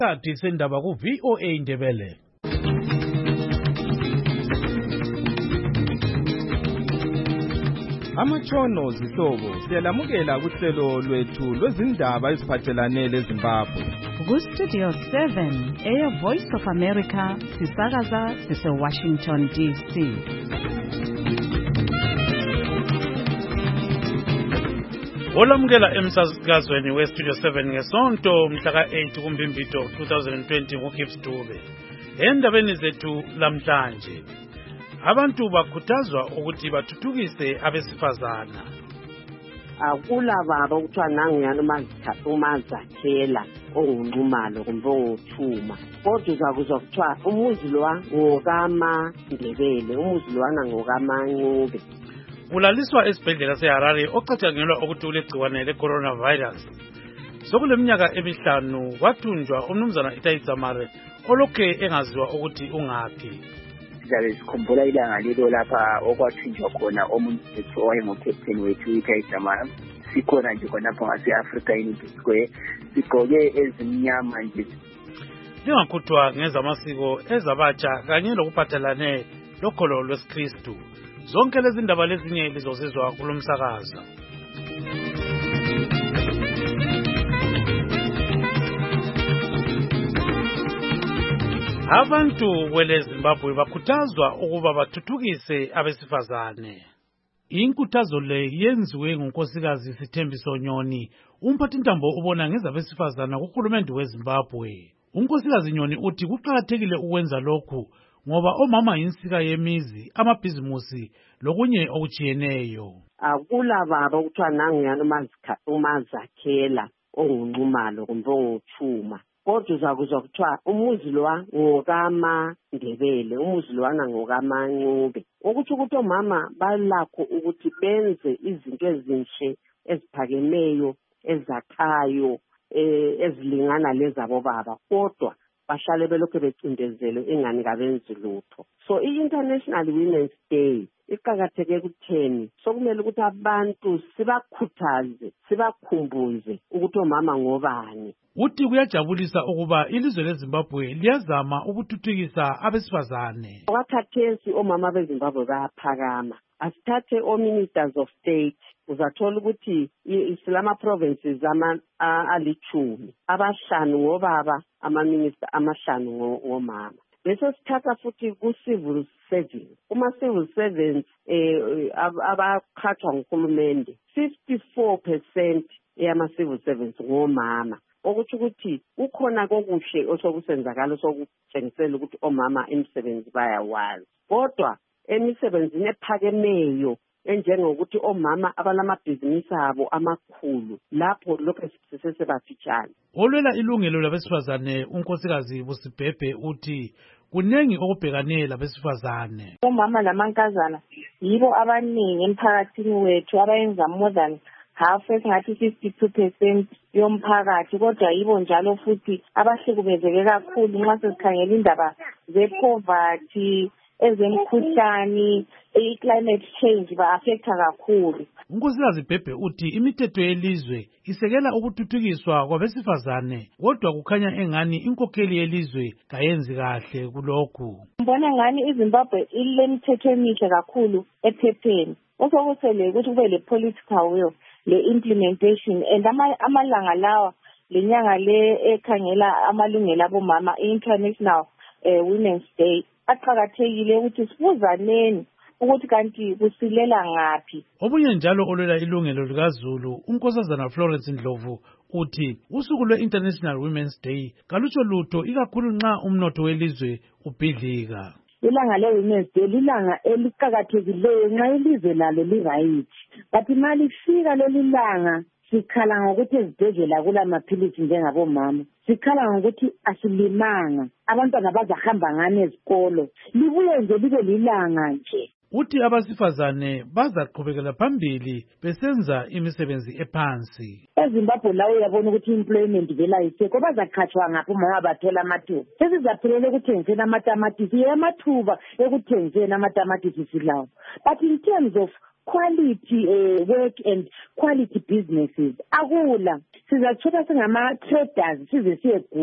Isikhathi sendaba ku VOA Ndebele. Amatshono zihlobo siyalamukela kuhlelo lwethu lwezindaba eziphathelane leZimbabwe. Ku-Studio 7 Air Voice of America sisakaza sise-Washington DC. Olamukela emsakazweni we-Studio 7 ngesonto mhla ka-8 kuMbimbito 2020 nguGibbs Dube. Endabeni zethu lamhlanje, abantu bakhuthazwa ukuthi bathuthukise abesifazana. Akulababa ukuthiwa nanguyana umazakhela ongunqumalo kumbe onguthuma, kodwa uzakuzwa kuthiwa umuzi lowa ngokaMandebele, umuzi lowana ngokaMancube. Ulaliswa esibhedlela seHarare ocatshangelwa ukuthi ulegciwane le-coronavirus. Sokuleminyaka emihlanu kwathunjwa umnumzana Itayitsamare olokhe engaziwa ukuthi ungaphi. Sizabe sikhumbula ilanga lelo lapha okwathunjwa khona omunye wethu owayengukapteni wethu Itayitsamare. Sikhona nje khonapho ngase-Africa Unity Square, sigqoke ezimnyama nje. Lingakhuthwa ngezamasiko ezabatsha kanye lokuphathelane lokholo lwesikristu. Zonke lezi ndaba lezinye lizozizwa kulomsakazo. Abantu kweleZimbabwe bakhuthazwa ukuba bathuthukise abesifazane. Inkuthazo le yenziwe ngunkosikazi Sithembiso Nyoni, umphathintambo ubona ngezabesifazana kuhulumende weZimbabwe. Unkosikazi Nyoni uthi kuqakathekile ukwenza lokhu ngoba omama yinsika yemizi, amabhizimusi lokunye okujiyeneyo. Akulababa ukuthiwa nanguyana umazakhela ongunqumalo kumbe onguthuma, kodwa uzakuzwa kuthiwa umuzi lowa ngokaMandebele, umuzi lowana ngokaMancube. Ukuthi omama balakho ukuthi benze izinto ezinhle eziphakemeyo ezakhayo ezilingana lezabo baba, kodwa bahlale belokhu becindezelwe ingani kabenzi lutho. So i-International Women's Day iqakatheke kutheni, sokumele ukuthi abantu sibakhuthaze, sibakhumbuze ukuthi omama ngobani. Uthi kuyajabulisa ukuba ilizwe leZimbabwe liyazama ukuthuthukisa abesifazane. Wakhathesi omama beZimbabwe bayaphakama. Asithathe o-ministers of state, uzathola ukuthi isilama provinces alithumi, abahlanu ngobaba, ama-minister amahlanu ngomama. Bese sithatha futhi ku-civil service. Kuma-civil servants abaqhathwa nguhulumende, 54% yama-civil servants ngomama. Okuthi ukuthi ukhona kokuhle osokusenzakala sokutshengisela ukuthi omama imisebenzi bayawazi. Kodwa emisebenzini ephakemeyo enjengokuthi omama abalamabhizinisi abo amakhulu, lapho lokho sisesebafitshane. Olwela ilungelo labesifazane unkosikazi Busibhebhe uthi kunengi okubhekane labesifazane. Omama lamankazana yibo abaningi emphakathini wethu abayenza more than half, esingathi 52% yomphakathi, kodwa yibo njalo futhi abahlukumezeke kakhulu nxa sesikhangela indaba ze-poverty, ezemkhuhlane, i-climate change ba-affecta kakhulu. Unkosikazi Bhebhe uthi imithetho yelizwe isekela ukuthuthukiswa kwabesifazane, kodwa kukhanya engani inkokheli yelizwe kayenzi kahle kulokhu. Mbona ngani iZimbabwe ilemithetho emihle kakhulu ephepheni, osokusele ukuthi kube le-political will, le-implementation, and amalanga lawa lenyanga le ekhangela amalungelo abomama, i-International Women's Day, aqakathekile ukuthi sibuzaneni ukuthi kanti kusilela ngaphi. Obunye njalo olwela ilungelo likaZulu unkosazana Florence Ndlovu uthi usuku lwe-International Women's Day kalutsho lutho ikakhulu nxa umnotho welizwe ubhidlika. Ilanga le-Women's Day lilanga eliqakathekileyo nxa ilizwe lalo lirayithi, but imali ifika leli langa sikhala ngokuthi ezibhedlela kulamaphilisi njengabomama, sikhala ngokuthi asilimanga, abantwana bazahamba ngani ezikolo, libuye nje libe lilanga nje. Uthi abasifazane bazaqhubekela phambili besenza imisebenzi ephansi. EZimbabwe lawo uyabona ukuthi employment vela isekho, bazaqhatshwa ngaphi umama bathola amathuba. Sesizaphelela ekuthengiseni amatamatisi, amathuba ekuthengiseni amatamatisi silawo. But in terms of quality work and quality businesses akula, sizathola singama traders size siyeguga.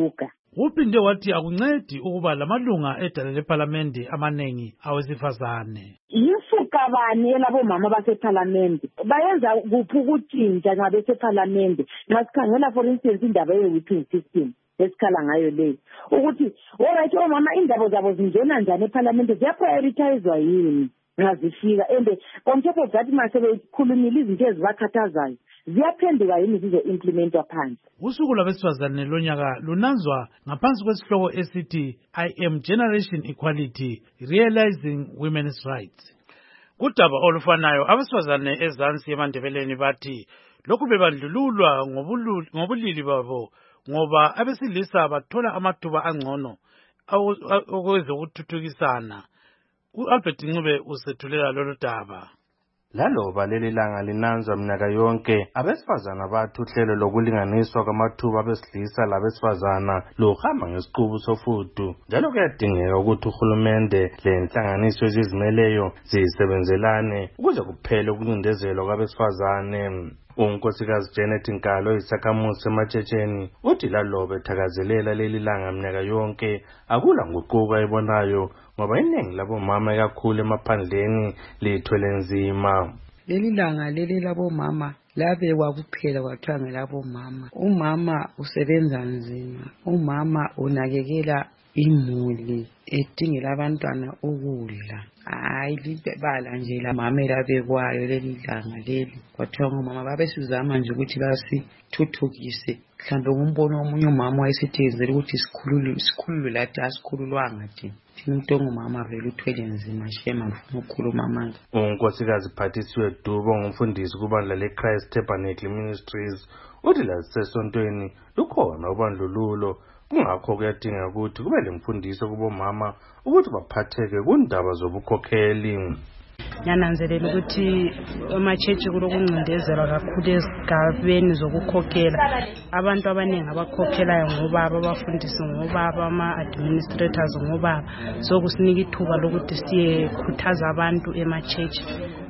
Uphinde wathi akuncedi ukuba lamalunga edala lephalamende amanengi awesifazane. Yisukabani elabomama basephalamende bayenza kuphi ukutshintsha nxa besephalamende nxa sikhangela for instance indaba ye-whipping system esikhala ngayo leyo ukuthi alright omama indaba zabo zingena njani ephalamende ziyaprioritizwa yini nxa zifika and on top of that masebekhulumile izinto ezibakhathazayo ziyaphenduka yini zizo-implementwa phansi. Usuku lwabesifazane lonyaka lunanzwa ngaphansi kwesihloko esithi I am Generation Equality Realizing Women's Rights. Kudaba olufanayo abesifazane ezansi eMandebeleni bathi lokhu bebandlululwa ngobulili babo ngoba abesilisa bathola amathuba angcono okwezokuthuthukisana. U-Albert Ncube usethulela lolu daba. Laloba leli langa linanzwa minyaka yonke, abesifazana bathi uhlelo lokulinganiswa kwamathuba abesilisa labesifazana luhamba ngesiqubu sofudu, njalo kuyadingeka ukuthi uhulumende lenhlanganiso ezizimeleyo zisebenzelane ukuze kuphele ukuncindezelwa kwabesifazane. Unkosikazi Janet Nkalo isakhamuzi eMatshetshen uthi laloba ethakazelela leli langa minyaka yonke akula nguquko ayibonayo ngoba iningi labomama ikakhulu emaphandleni lithwele nzima. Leli langa leli labomama labekwa kuphela kwathiwa ngelabomama. Umama usebenza nzima, umama unakekela imuli edingela abantwana ukudla. Hayi libala nje la mama elabekwayo leli langa leli kwathiwa ngomama babesizama nje ukuthi basithuthukise. Mhlawumbe ngumbono omunye umama wayesithenzela ukuthi sikhululwe lathi asikhululwanga thina. Thina umuntu ongumama vele uthwele nzima shema ngifuna ukukhuluma amandla. Unkosikazi Phathisiwe Dubo ngumfundisi kubandla leChrist Tabernacle Ministries uthi lasesontweni lukhona ubandlululo kungakho kuyadinga ukuthi kube lemfundiso kubomama ukuthi baphatheke kundaba zobukhokheli. Nyananzelela ukuthi amachechi kulokuncindezela kakhulu ezigabeni zokukhokhela. Abantu abaningi abakhokhelayo ngobaba, abafundisi ngobaba, ama-administrators ngobaba. So kusinika ithuba lokuthi siyekhuthaza abantu emachechi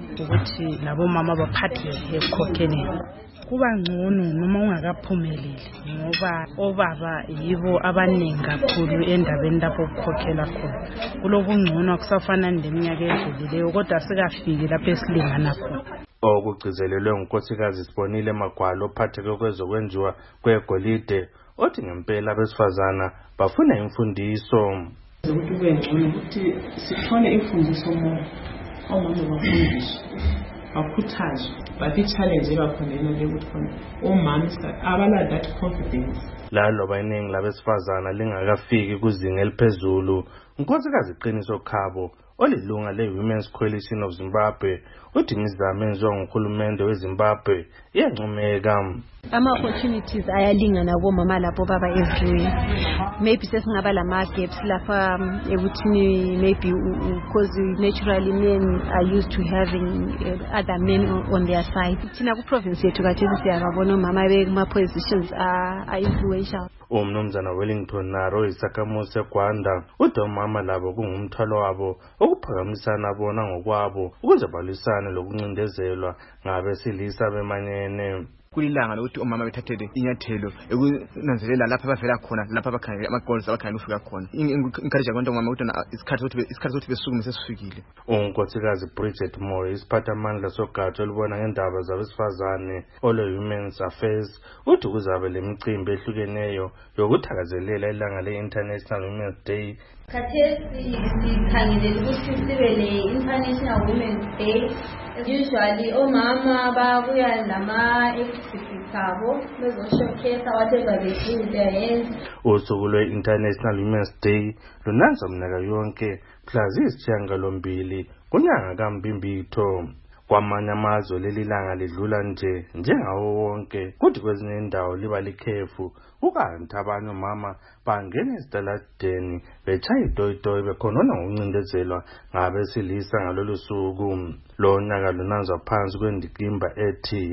ukuthi labomama baphatheke ekukhokheleni. Kuba ngcono noma ungakaphumeleli ngoba obaba yibo abaningi kakhulu endabeni lapho ukukhokhela khona. Kulokungcono akusafana neminyaka edlulileyo kodwa sikafiki lapho esilingana khona. Okugcizelelwe ngunkosikazi Sibonile Magwalo ophatheke kwezokwenziwa kwegolide othi ngempela abesifazana bafuna imfundiso. Ukuthi kube ngcono ukuthi sithole imfundiso omama bafundiswe bakhuthazwe bathi challenge bakhona into yokuthi khona omama abala that confidence. Laloba iningi labesifazana lingakafiki kuzinga eliphezulu, unkosikazi Qiniso Khabo olilunga le-Women's Coalition of Zimbabwe uthi imizamo enziwa nguhulumende weZimbabwe iyancomeka. Ama-opportunities ayalingana bomama lapho baba everywhere. Maybe sesingaba lama-gaps lapha ekuthini maybe because naturally men are used to having other men on their side. Thina ku-province yethu kathesi siyababona omama bekuma-positions are-influential. Umnumzana Wellington Naro isakhamuzi eGwanda uthi omama labo kungumthwalo wabo ukuphakamisana bona ngokwabo ukuze balwisane lokuncindezelwa ngabesilisa bemanyene. Kulilanga lokuthi omama bethathele inyathelo ekunanzelela lapha abavela khona lapha abakhangela ama-goals abakhangela ufika khona. Encourage abantu omama ukuthi isikhathi sokuthi besukume sesifikile. Unkosikazi Bridget Moore isiphathamandla sogatsha olubona ngendaba zabesifazane ole-Women's Affairs uthi kuzabe lemicimbi ehlukeneyo yokuthakazelela ilanga le-International Women's Day. Khathesi sikhangelele ukuthi sibe le-International Women's Day. Usually omama babuya nama-activities abo bezoshowcase whatever they do with their hands. Usuku lwe-International Women's Day lunanzwa minyaka yonke mhla ziyisishiyagalombili kunyanga kaMbimbitho. Kwamanye amazwe leli langa lidlula njengawo wonke, kuthi kwezinye indawo liba likhefu, ukanti abanye omama bangena ezitaladeni betshaya itoyitoyi bekhonona ngokuncindezelwa ngabesilisa ngalolu suku. Lo nyaka lunanzwa phansi kwendikimba ethi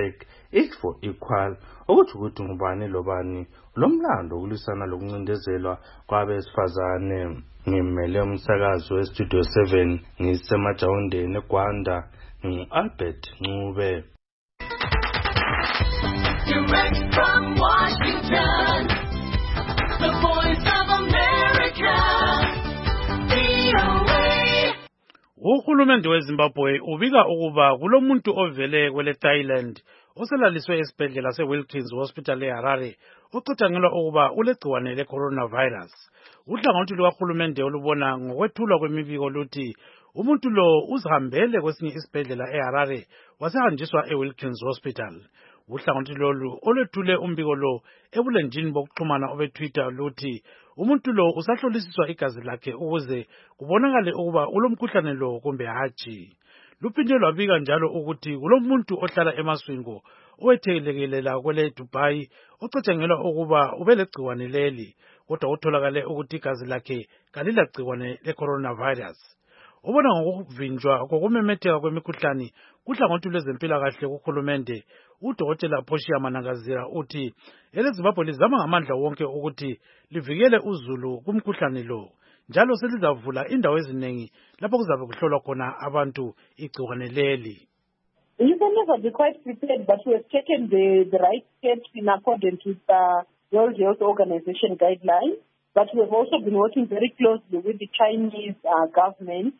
#each4equal okuthi ukuthi ngubani lobani lomlando wokulwisana lokuncindezelwa kwabesifazane. Ngimele umsakazo weStudio 7 ngisemajawundeni eGwanda. Albert Ncube. Direct from Washington, the voice Uhulumende weZimbabwe ubika ukuba kulomuntu ovele kwele Thailand oselaliswe esibhedlela seWilkins Hospital eHarare ocatshangelwa ukuba ulegciwane le-coronavirus. Uhlangothi lukahulumende olubona ngokwethulwa kwemibiko luthi umuntu lo uzihambele kwesinye isibhedlela eHarare wasehanjiswa eWilkins Hospital. Uhlangothi lolu olwethule umbiko lo ebulenjini bokuxhumana obeTwitter luthi umuntu lo usahlolisiswa igazi lakhe ukuze kubonakale ukuba ulomkhuhlane lo kumbe hatshi. Luphinde lwabika njalo ukuthi kulomuntu ohlala eMaswingo owethelekelela kwele Dubai ocatshangelwa ukuba ubelegciwane leli kodwa kutholakale ukuthi igazi lakhe kalilagciwane le-coronavirus. Ubona ngokuvinjwa kokumemetheka kwemikhuhlane kuhlangothi lwezempilakahle kuhulumende uDokotela Phoshiya Manangazira uthi eleZimbabwe lizama ngamandla wonke ukuthi livikele uzulu kumkhuhlane lo njalo selizavula indawo ezinengi lapho kuzabe kuhlolwa khona abantu igciwane leli. You can never be quite prepared, but we have taken the right steps in accordance with the World Health Organization guidelines. But we have also been working very closely with the Chinese government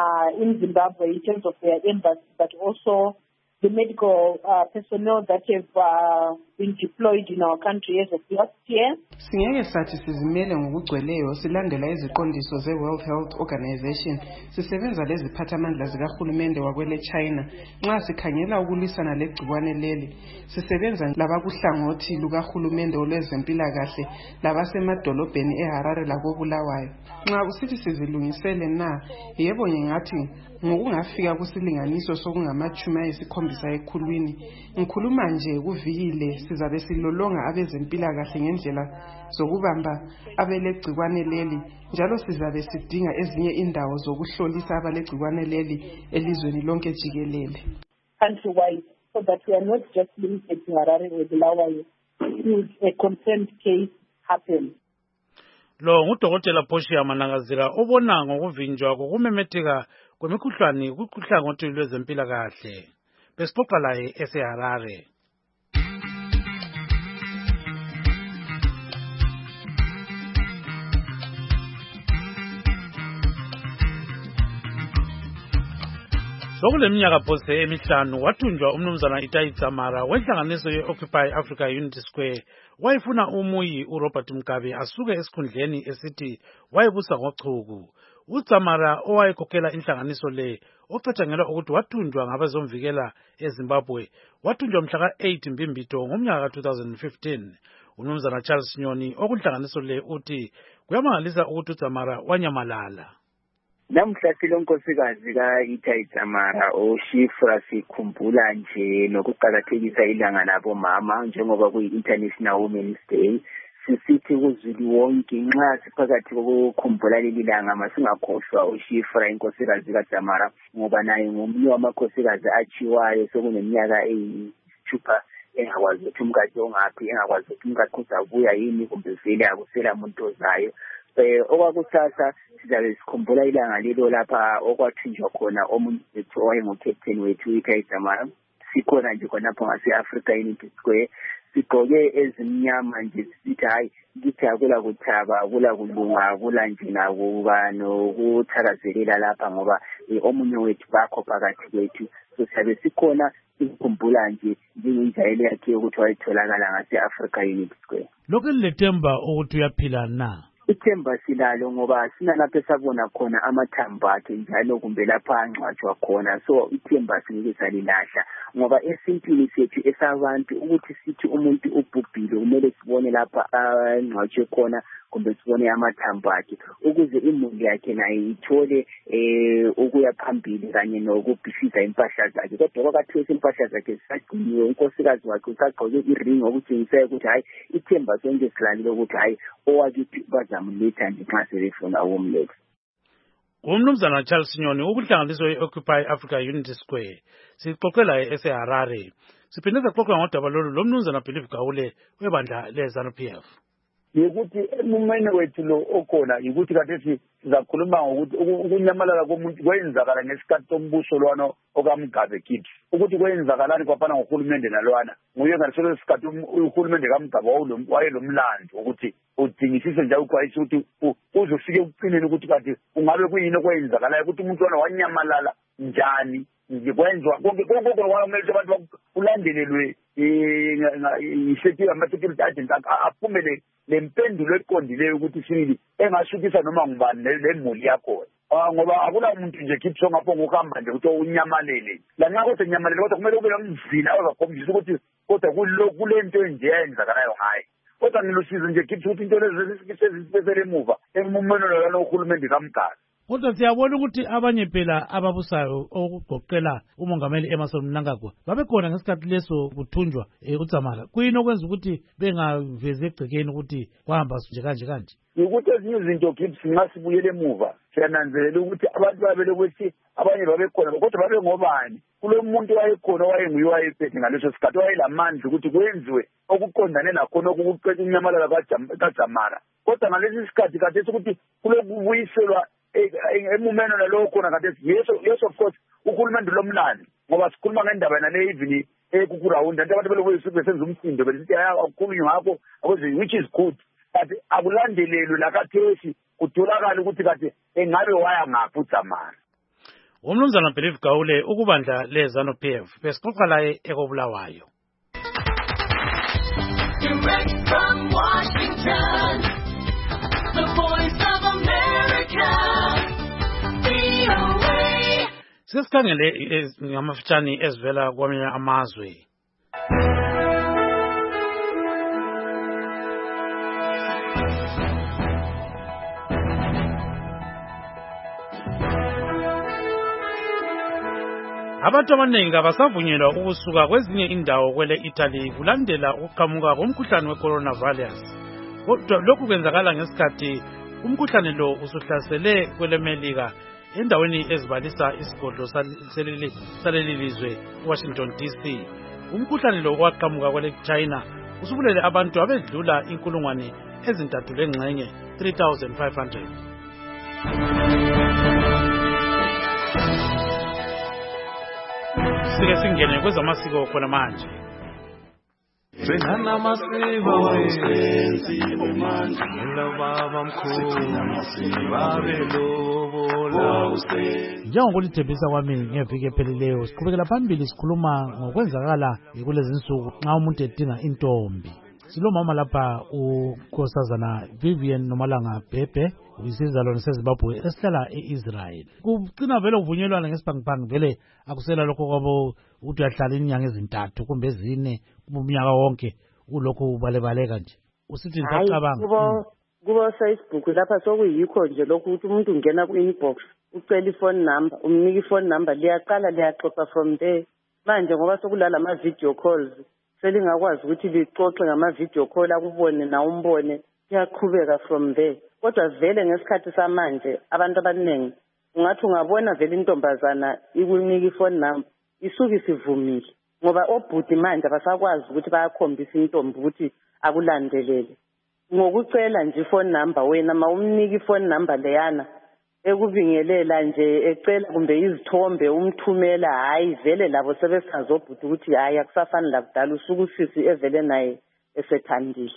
in Zimbabwe in terms of their embassy, but also the medical personnel that have been deployed in our country as of last year. Singeke sathi sizimele ngokugcweleyo silandela iziqondiso ze-World Health Organization. Sisebenza leziphathamandla zikahulumende wakwele China. Nxa sikhangela ukulwisana legciwane leli, sisebenza labakuhlangothi lukahulumende olwezempilakahle labasemadolobheni eHarare lakoBulawayo. Nxa usithi sizilungisele na, yebo ngingathi ngokungafika kusilinganiso sokungama-70 ekhulwini. Ngikhuluma nje kuvikile sizabe silolonga abezempilakahle ngendlela zokubamba abelegciwane leli njalo sizabe sidinga ezinye indawo zokuhlolisa abalegciwane leli elizweni lonke jikelele. Countrywide, so that we are not just limited to Harare or Bulawayo. If a confirmed case happens. Lo nguDokotela Phoshiya Manangazira obona ngokuvinjwa kokumemetheka kwemikhuhlane kuhlangothi lwezempilakahle. Besixoxa laye eseHarare. Sokuleminyaka phose emihlanu wathunjwa umnumzana Itai Dzamara wenhlanganiso ye-Occupy Africa Unity Square wayefuna umuyi uRobert Mugabe asuke esikhundleni esithi wayebusa ngochuku. uDzamara owayekhokhela inhlanganiso le ocatshangelwa ukuthi wathunjwa ngabezomvikela eZimbabwe wathunjwa mhla ka-8 Mbimbito ngomnyaka ka-2015. Umnumzana Charles Nyoni okunhlanganiso le uthi kuyamangalisa ukuthi uDzamara wanyamalala. Namhla silonkosikazi ka-Itai Dzamara oShifra sikhumbula nje nokuqakathekisa ilanga labomama njengoba kuyi-International Women's Day. Sisithi kuzulu wonke nxa siphakathi kokukhumbula leli langa masingakhohlwa uShifra inkosikazi kaDzamara ngoba naye ngomunye wamakhosikazi achiwayo sokuneminyaka eyithupha engakwazi ukuthi umkakhe ongaphi engakwazi ukuthi umkakhe uzabuya yini kumbe vele akusela muntu ozayo. Okwakusasa sizabe sikhumbula ilanga lelo lapha okwathunjwa khona omunye wethu owayengukapteni wethu Itai Dzamara. Sikhona nje khonapho ngase-Africa Unity Square sigqoke ezimnyama nje sisithi hayi kithi akula kuthaba akula kulunga akula nje nakuba nokuthakazelela lapha ngoba omunye wethu bakho phakathi kwethu. So siyabe sikhona sikhumbula nje njengenjayelo yakhe yokuthi wayetholakala ngase-Africa Unity Square. Lokhu lethemba ukuthi uyaphila na? Ithemba silalo ngoba sinalapho esabona khona amathambo akhe njalo kumbe lapha angcwatshwa khona. So ithemba singeke salilahla ngoba esintwini sethu esabantu ukuthi sithi umuntu ubhubhile kumele sibone lapha angcwatshwe khona kumbe sibone amathambo akhe ukuze imuli yakhe nayo ithole ukuya phambili kanye nokubhishisa impahla zakhe. Kodwa kwakathiwe impahla zakhe zisagciniwe unkosikazi wakhe usagqoke iring okutshengisa ukuthi hayi ithemba sonke silalile ukuthi hayi owakithi bazamuletha nje nxa sebefuna ukumletha. Umnumzana Charles Nyoni ukuhlanganiso ye-Occupy Africa Unity Square sixoxela eseHarare. Siphinde saxoxa ngodaba lolu lomnumzana Believe Gawule webandla le-ZANU-PF. yikuthi emumene wethu lo okhona yikuthi kade sizakhuluma ngokuthi ukunyamalala komuntu kwenzakala ngesikhathi sombuso lwana okaMgabe kithi ukuthi kwenzakalani kwafana ngohulumende nalwana nguye ngaleso sikhathi uhulumende kaMgabe wayelomlando ukuthi udingisise njalo ukhwayisa ukuthi uzofike ukuqineni ukuthi kade ungabe kuyini okwenzakalayo ukuthi umuntu lwana wanyamalala njani ngikwenzwa konke kwamele abantu ulandelelwe isethi ama-security agents aphumele lempendulo eqondileyo ukuthi sibili engashukisa noma ngubani lemuli yakhona ngoba akula muntu nje khipho ngapho ngokuhamba nje ukuthi unyamalele lanxa kodwa unyamalele kodwa kumele ube nomzila ozakhombisa ukuthi kodwa kule nto enje eyenzakalayo ngayo kodwa ngilusizo nje khipho ukuthi into lezi sezisibesele emuva emumeno lalo uhulumende kaMgabe. Kodwa siyabona ukuthi abanye phela ababusayo okugoqela umongameli Emmerson Mnangagwa babekhona ngesikhathi leso kuthunjwa uDzamara kuyini okwenza ukuthi bengavezi egcekeni ukuthi kwahamba nje kanje ukuthi ezinye izinto kithi nxa sibuyele emuva siyananzelela ukuthi abantu babele ukuthi abanye babekhona kodwa babe ngobani kulo muntu wayekhona wayenguye wayephethe ngaleso sikhathi wayelamandla ukuthi kwenziwe okuqondane lakhona okuqeda inyamalala kaDzamara kodwa ngalesi sikhathi kade ukuthi kulokubuyiselwa emumeno nalo khona kade yes of course uhulumende lomlando ngoba sikhuluma ngendaba nale even ekukurawunda abantu besenza umsindo besithi akukhulunywe ngakho which is good but akulandelelwe lakathesi kutholakala ukuthi kade engabe waya ngaphi uDzamara. Umnumzana Believe Gawule ukubandla lezanu PF besixoxa laye ekobulawayo. Direct from Washington, the voice of America, VOA. Sesikhangele ngamafitshane ezivela kwamanye amazwe. Abantu abaningi abasavunyelwa ukusuka kwezinye indawo kwele Italy kulandela ukuqhamuka komkhuhlane we-coronavirus. Kodwa lokhu kwenzakala ngesikhathi umkhuhlane lo usuhlasele kwele Melika endaweni ezibalisa isigodlo saleli lizwe Washington DC. Umkhuhlane lo waqhamuka kwele China usubulele abantu abedlula 3,500. Sike singene kwezamasiko khona manje. Sengana masiko wesenziwe manje lobaba mkhulu babelobola njengokulithembisa kwami ngeviki ephelileyo siqhubekela phambili sikhuluma ngokwenzakala kulezi insuku nxa umuntu edinga intombi. Silomama lapha unkosazana Vivian Nomalanga Bhebhe uyisizalwane seZimbabwe esihlala eIsrael. Kucina vele uvunyelwana ngesibhangibhangi vele akusela lokho kwabo ukuthi uyahlala inyanga ezintathu kumbe ezine umnyaka wonke ulokho ubalebaleka nje. Usithi ngisacabanga kuba Facebook lapha sokuyikho nje lokho ukuthi umuntu ungena ku-inbox ucela ifone number umnika ifone number liyaqala liyaxoxa from there. Manje ngoba sokulala ama-video calls selingakwazi ukuthi lixoxe ngama-video call akubone na umbone kuyaqhubeka from there. Kodwa vele ngesikhathi samanje abantu abaningi ungathi ungabona vele intombazana ikunika ifone number isuke isivumile ngoba obhuti manje abasakwazi ukuthi bayakhombisa intombi ukuthi akulandelele ngokucela nje ifone number wena mawumnika ifone number leyana ekubingelela nje ecela kumbe izithombe umthumela hayi vele labo sebesazi obhuti ukuthi hayi akusafani lakudala usuku usisi evele naye esethandile.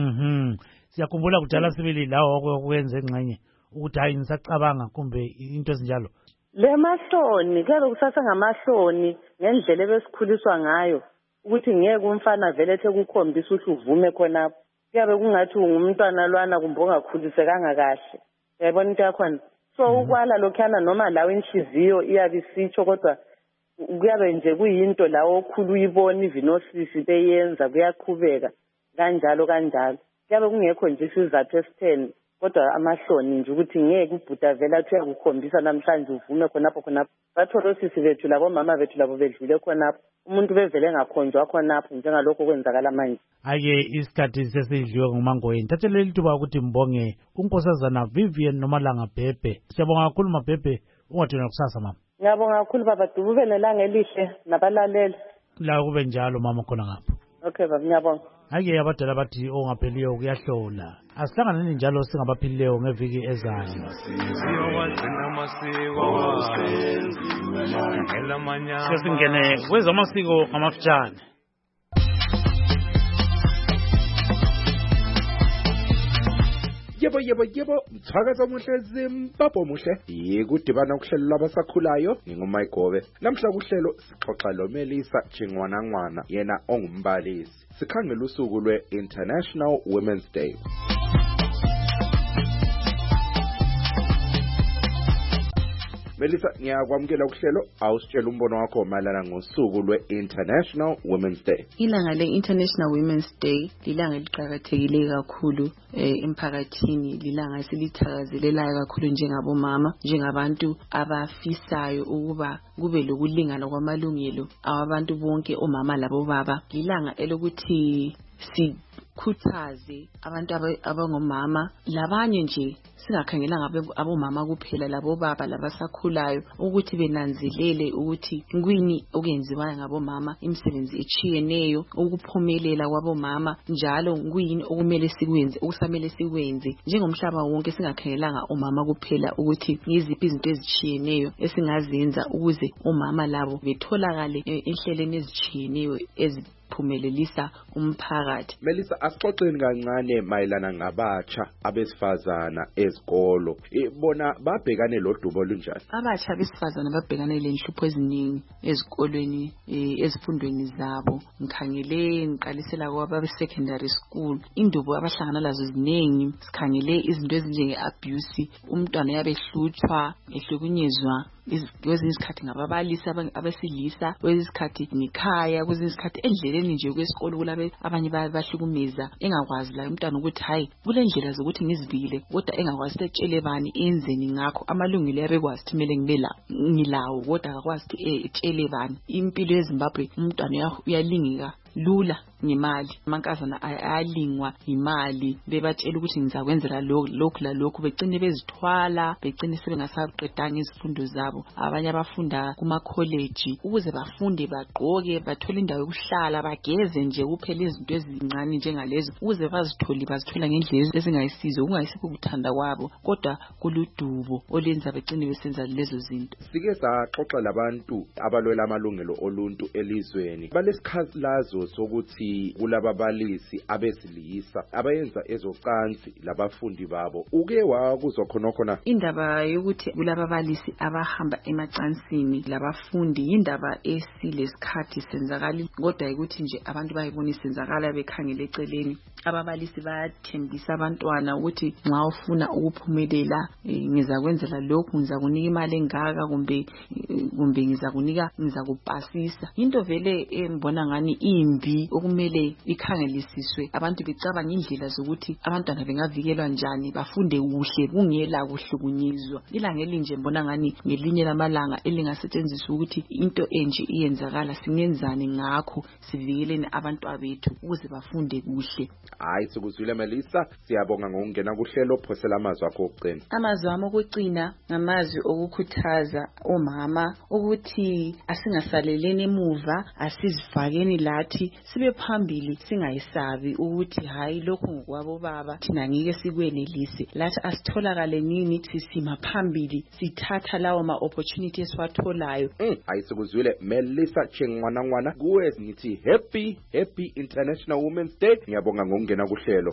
Siyakhumbula kudala sibili lawo okwenza engxenye ukuthi hayi ngisacabanga kumbe into ezinjalo. Le mahloni kuyabe kusasa ngamahloni ngendlela ebesikhuliswa ngayo ukuthi ngeke umfana vele ethe kukhombisa ukuthi uvume khona kuyabe kungathi ungumntwana lwana kumbe ongakhulisekanga kahle. Yabona into yakhona so ukwala lokhana noma lawo inhliziyo iyabe isitsho kodwa kuyabe nje kuyinto lawo okhulu uyibona ivinosisi beyenza kuyaqhubeka kanjalo kuyabe kungekho nje isizathu esitheni kodwa amahloni nje ukuthi ngeke ubhuda vela athi uyakukhombisa namhlanje uvume khonapho bathola osisi bethu labo mama bethu labo bedlule khonapho umuntu bevele engakhonjwa khonapho njengalokho kwenzakala manje. Ake isikhathi sesidliwe nguMangoyeni thathelele lithuba ukuthi mbonge unkosazana Vivian Nomalanga Bhebhe. Siyabonga kakhulu Mabhebhe ungathina kusasa mama. Ngiyabonga kakhulu baba Dubube nelanga elihle nabalaleli. La kube njalo mama khona ngapho. Okay baba ngiyabonga. Ake abadala bathi ongapheliyo kuyahlola. Asihlanganeni njalo singabaphilileyo ngeviki ezayo. Sesingene kwezamasiko amafutshane. Yebo, mthakaza muhle Zimbabwe muhle. Yikudibana ukuhlelo labasakhulayo nginguMayigobe. Namhla kuhlelo sixoxa lo Melissa Chingwanangwana yena ongumbalisi. Sikhangela usuku lwe-International Women's Day. Melissa, ngiyakwamukela ukuhlelo awusitshela umbono wakho mayelana ngosuku lwe-International Women's Day. Ilanga le-International Women's Day lilanga eliqakathekile kakhulu emphakathini, lilanga silithakazelelayo kakhulu njengabomama, njengabantu abafisayo ukuba kube lokulingana kwamalungelo awabantu bonke, omama labobaba. Lilanga elokuthi sikhuthaze abantu abangomama labanye nje, singakhangelanga abomama kuphela, labobaba labasakhulayo, ukuthi benanzelele ukuthi kwini okuyenziwayo ngabomama, imisebenzi echiyeneyo, ukuphumelela kwabomama, njalo kwini okumele sikwenze, okusamele sikwenze njengomhlaba wonke, singakhangelanga omama kuphela, ukuthi yiziphi izinto ezichiyeneyo esingazenza ukuze omama labo betholakale enhlelweni ezichiyeneyo phumelelisa umphakathi. Melissa, asixoxeni kancane mayelana ngabatsha abesifazana ezikolo. Bona babhekane lodubo olunjani? Abatsha besifazana babhekane lenhlupho eziningi ezikolweni, ezifundweni zabo. Ngiqalisela kwaba secondary school, indubo abahlangana lazo ziningi. Sikhangele izinto ezinjenge-abuse, umntwana yabehluthwa, ehlukunyezwa kwezinye isikhathi ngababalisi abesilisa, kwezinye isikhathi ngekhaya, kwezinye isikhathi endleleni nje kwesikolo. Kulabe abanye bayabahlukumeza, engakwazi la umntwana ukuthi hayi kule ndlela zokuthi ngizivikele, kodwa engakwazi etshele bani enzeni ngakho. Amalungelo yabekwazi ukuthi kumele ngilawo, kodwa akakwazi ukuthi etshele bani. Impilo yeZimbabwe umntwana uyalingeka lula ngemali, amankazana ayalingwa imali, bebatshela ukuthi ngizakwenzela lokhu lalokhu, begcine bezithwala, begcine sebengasaqedanga izifundo zabo. Abanye abafunda kuma college ukuze bafunde, bagqoke, bathole indawo yokuhlala, bageze nje kuphela izinto ezincane njengalezo, ukuze bazithola ngendlela ezingayisizo, kungayisikho ukuthanda kwabo, kodwa kuludubo olenza begcine besenza lezo zinto. Sike saxoxa labantu abalwela amalungelo oluntu elizweni, balesikhalazo sokuthi kulababalisi abesilisa abayenza ezocansi labafundi babo. Uke wakuzwa khona indaba yokuthi kulababalisi abahamba emacansini labafundi, indaba esilesikhathi senzakala, kodwa ukuthi nje abantu bayibona isenzakala bekhangele eceleni. Ababalisi bayathembisa abantwana ukuthi nxa ufuna ukuphumelela ngizakwenzela lokhu, ngizakunika imali engaka, kumbe ngizakupasisa. Into vele embona ngani imbi okumele ikhangelisiswe, abantu becabanga indlela zokuthi abantwana bengavikelwa njani, bafunde kuhle kungela kuhlukunyezwa. Ilanga elinje mbona ngani ngelinye lamalanga elingasetshenziswa ukuthi into enje iyenzakala, singenzani ngakho, sivikeleni abantwana bethu ukuze bafunde kuhle. Hayi, sikuzwile Melissa, siyabonga ngokungena kuhlelo. Phosela amazwi akho okugcina. Amazwi ami okugcina ngamazwi okukhuthaza omama ukuthi asingasaleleni emuva, asizifakeni lathi, sibe phambili, singayisabi ukuthi hayi lokhu ngokwabo baba thina ngeke sikwenelise. Lathi asitholakale nini sisima phambili, sithatha lawo ma opportunity esiwatholayo. Hayi, sikuzwile Melissa Chingwanangwana, kuwe ngithi happy International Women's Day. Ngiyabonga ngokungena kuhlelo.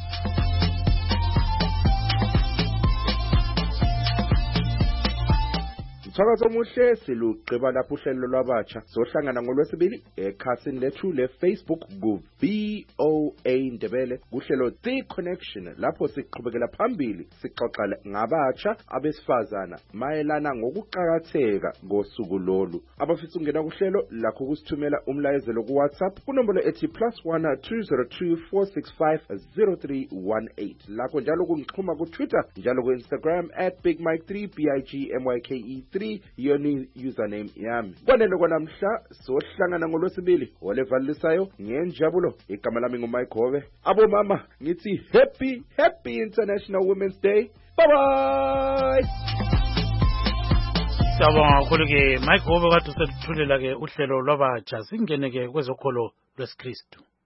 Mthakazo muhle, siluqeba lapho uhlelo lwabatsha. Sohlangana ngoLwesibili ekhasini lethu leFacebook ku-VOA Ndebele kuhlelo The Connection, lapho siqhubekela phambili sixoxa ngabatsha abesifazana mayelana ngokuqhakatheka ngosuku lolu. Abafisa ukungena kuhlelo lakho kusithumela umlayezelo ku WhatsApp kunombolo ethi +1 202 465 0318. Lakho njalo kungixhuma ku Twitter, njalo ku Instagram @BigMike3 BIGMYKE3 yoni username yami. Kwanele kwanamhla sohlangana ngoLwesibili olevalisayo ngenjabulo. Igama lami nguMayigobe. Abomama ngithi happy International Women's Day. Bye bye. Siyabonga kakhulu ke Mayigobe kade usethulela ke uhlelo lwabatsha. Singene ke kwezokholo lwesiKristu.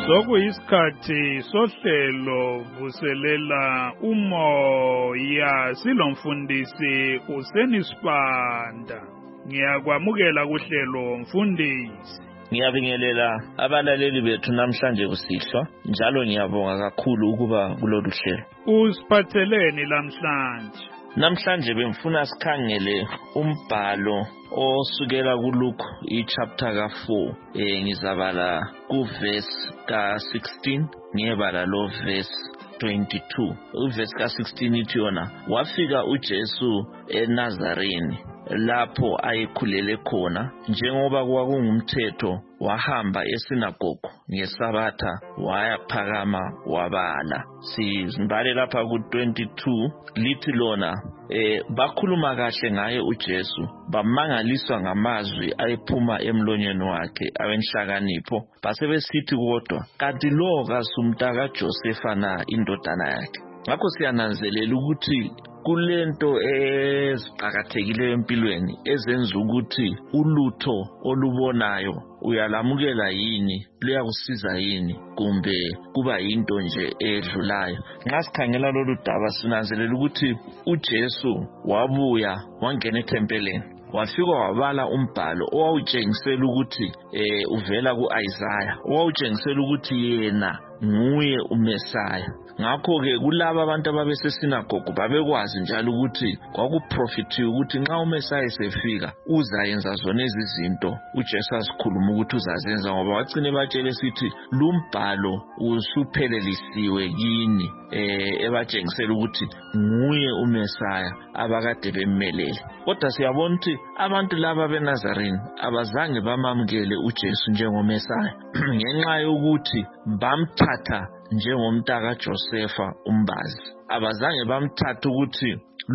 Sokuyisikhathi sohlelo vuselela umoya silomfundisi uSenisibanda. Ngiyakwamukela kuhlelo mfundisi. Ngiyabingelela abalaleli bethu namhlanje kusihlwa njalo ngiyabonga kakhulu ukuba kulolu hlelo. Usiphatheleni namhlanje? Namhlanje bengifuna sikhangele umbhalo osukela kuLuke ichapter ka4. Ngizabala kuverse ka16 ngiyebala lo verse 22. Uverse ka16 ithi yona wafika uJesu eNazareni lapho ayekhulele khona, njengoba kwakungumthetho wahamba esinagogu ngeSabatha wayaphakama wabala. Simbale lapha ku22 lithi lona bakhuluma kahle ngaye uJesu, bamangaliswa ngamazwi ayephuma emlonyeni wakhe awenhlakanipho, basebesithi kodwa kanti lo kasumntaka Josefa na indodana yakhe. Ngakho siyananzelela ukuthi kulento eziqhakathekileyo empilweni ezenza ukuthi ulutho olubonayo uyalamukela yini, luyakusiza yini, kumbe kuba yinto nje edlulayo. Nxa sikhangela lolu daba sinanzelela ukuthi uJesu wabuya wangena ethempeleni, wafika wabala umbhalo owawutshengisela ukuthi uvela kuIsaiah, owawutshengisela ukuthi yena nguye uMesaya. Ngakho-ke kulabo abantu ababesesinagogu babekwazi njalo ukuthi kwakuprofithiwe ukuthi nxa uMesaya esefika uzayenza zona izinto uJesu asikhuluma ukuthi uzazenza, ngoba wagcine batshele sithi lumbhalo usuphelelisiwe kini, ebatshengisela ukuthi nguye uMesaya abakade bemmelele. Kodwa siyabona ukuthi abantu laba beNazarene abazange bamamukele uJesu njengomesaya ngenxa yokuthi bamthatha njengomntaka Josefa umbazi. Abazange bamthatha ukuthi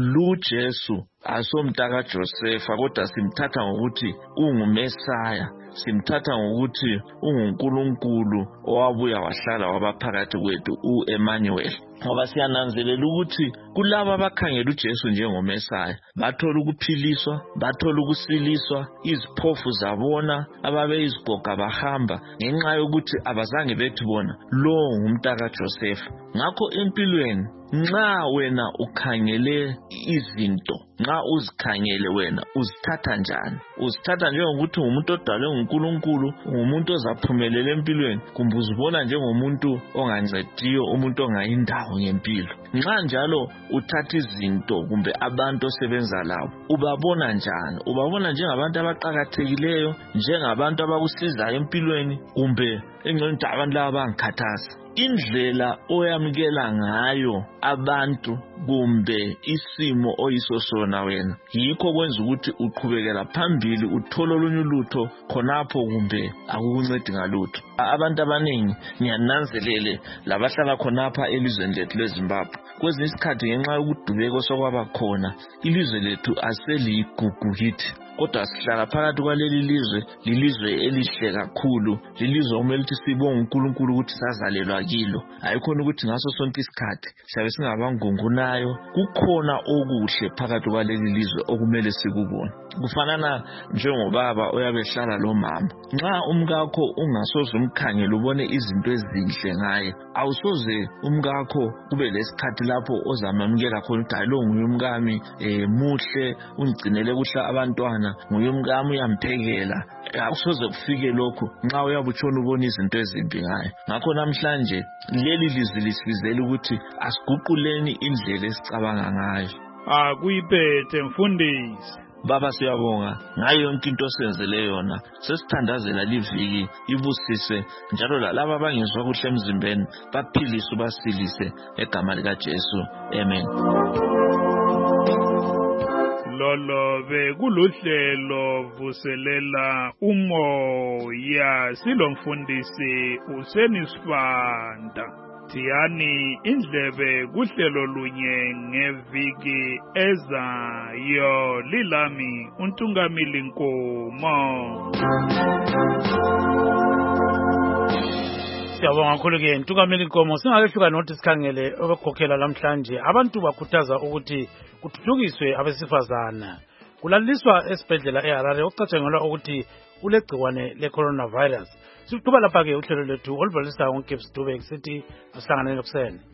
luJesu asomntaka Josefa, kodwa simthatha ngokuthi ungumesaya, simthatha ngokuthi unguNkulunkulu owabuya wahlala wabaphakathi kwethu, uEmmanuel. Ngoba siyananzelela ukuthi kulabo abakhangela uJesu njengomesaya bathola ukuphiliswa, bathola ukusiliswa, iziphofu zabona, ababeyizigoga bahamba, ngenxa yokuthi abazange bethi bona lo ngumntaka Josefa. Ngakho empilweni nxa wena ukhangele izinto, nxa uzikhangele wena uzithatha njani? Uzithatha njengokuthi ngumuntu odalwe nguNkulunkulu, ngumuntu ozaphumelela empilweni, kumbe uzibona njengomuntu ongancediyo, umuntu ongayindawo ngempilo? Nxa njalo uthatha izinto kumbe abantu osebenza labo, ubabona njani? Ubabona njengabantu abaqhakathekileyo, njengabantu abakusizayo empilweni, kumbe engconywana abantu laba bangikhathaza? Indlela oyamukela ngayo abantu kumbe isimo oyiso sona wena yikho kwenza ukuthi uqhubekela phambili uthola olunye ulutho khonapho, kumbe akukuncedi ngalutho. Abantu abaningi ngiyananzelele labahlala khonapha elizweni lethu leZimbabwe, kwezinye isikhathi ngenxa yokudubeka sokwaba khona ilizwe lethu aseligugu kithi, kodwa sihlala phakathi kwaleli lizwe, lilizwe elihle kakhulu, lilizwe okumele ukuthi sibonge uNkulunkulu ukuthi sazalelwa kilo. Ayikhona ukuthi ngaso sonke isikhathi siyabe singabangungunayo. Kukhona okuhle phakathi kwaleli lizwe okumele sikubone. Kufanana njengobaba oyabehlala lo mama, nxa umkakho ungasoze umkhangele ubone izinto ezinhle ngaye, awusoze umkakho kube lesikhathi lapho ozamamukela khona ukuthi hayi lo nguye umkami, muhle, ungcinele kuhle abantwana, nguye umkami uyamphekela. Awusoze kufike lokho nxa uyabutshona ubona izinto ezimbi ngayo. Ngakho namhlanje leli lizwi lisibizela ukuthi asiguquleni indlela esicabanga ngayo. Akuyiphethe mfundisi. Baba siyabonga ngayo yonke into osenzele yona. Sesithandazela liviki ibusise njalo lalabo abangezwa kuhle emzimbeni baphilise ubasilise egama lika Jesu. Amen. Lolo bekuluhlelo vuselela umoya silomfundisi uSenisibanda. Tiyani indlebe kuhlelo lunye ngeviki ezayo. Lilami uNtungamili Nkomo. Siyabonga kakhulu-ke Ntungamili Nkomo. Singakefika nokuthi sikhangele obekhokhela namhlanje, abantu bakhuthaza ukuthi kuthuthukiswe abesifazana kulaliswa esibhedlela eHarare ocatshangelwa ukuthi ulegciwane le-coronavirus. Sikuqhuba lapha-ke uhlelo lwethu olubhalisayo ngoGibbs Dube sithi asihlanganeni kuseni.